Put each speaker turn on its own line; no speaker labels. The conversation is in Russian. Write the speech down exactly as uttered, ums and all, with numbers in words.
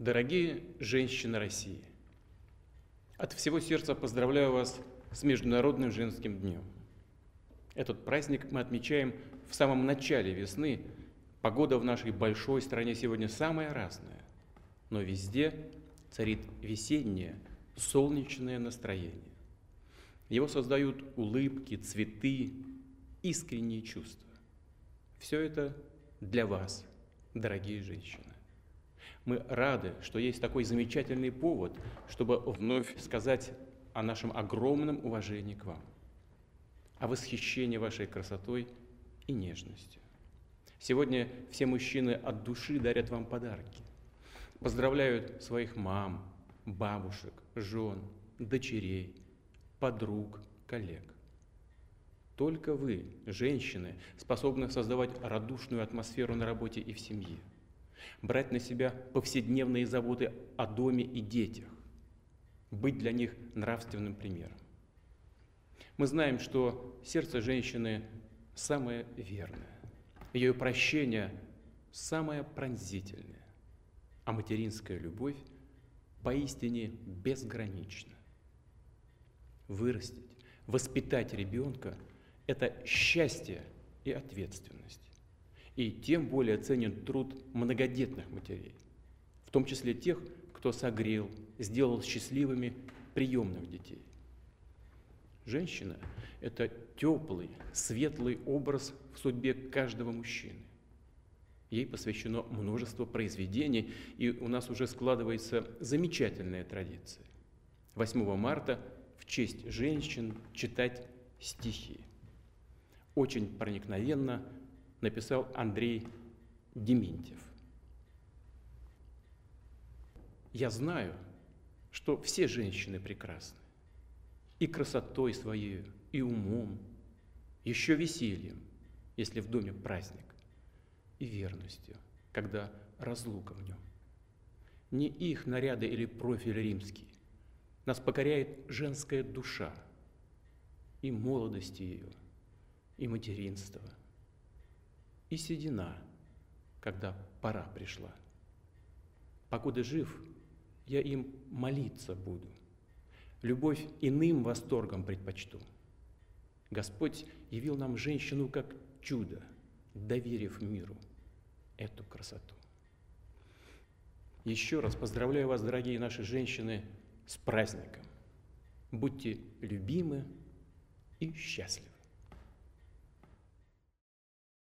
Дорогие женщины России, от всего сердца поздравляю вас с Международным женским днем. Этот праздник мы отмечаем в самом начале весны. Погода в нашей большой стране сегодня самая разная, но везде царит весеннее, солнечное настроение. Его создают улыбки, цветы, искренние чувства. Все это для вас, дорогие женщины. Мы рады, что есть такой замечательный повод, чтобы вновь сказать о нашем огромном уважении к вам, о восхищении вашей красотой и нежностью. Сегодня все мужчины от души дарят вам подарки, поздравляют своих мам, бабушек, жен, дочерей, подруг, коллег. Только вы, женщины, способны создавать радушную атмосферу на работе и в семье, брать на себя повседневные заботы о доме и детях, быть для них нравственным примером. Мы знаем, что сердце женщины самое верное, ее прощение самое пронзительное, а материнская любовь поистине безгранична. Вырастить, воспитать ребенка – это счастье и ответственность. И тем более ценен труд многодетных матерей, в том числе тех, кто согрел, сделал счастливыми приемных детей. Женщина – это теплый, светлый образ в судьбе каждого мужчины. Ей посвящено множество произведений, и у нас уже складывается замечательная традиция. восьмого марта в честь женщин читать стихи. Очень проникновенно написал Андрей Дементьев. Я знаю, что все женщины прекрасны, и красотой своей, и умом, еще весельем, если в доме праздник, и верностью, когда разлука в нем. Не их наряды или профиль римский, нас покоряет женская душа, и молодость ее, и материнство, и седина, когда пора пришла. Покуда жив, я им молиться буду, любовь иным восторгом предпочту. Господь явил нам женщину как чудо, доверив миру эту красоту. Еще раз поздравляю вас, дорогие наши женщины, с праздником. Будьте любимы и счастливы.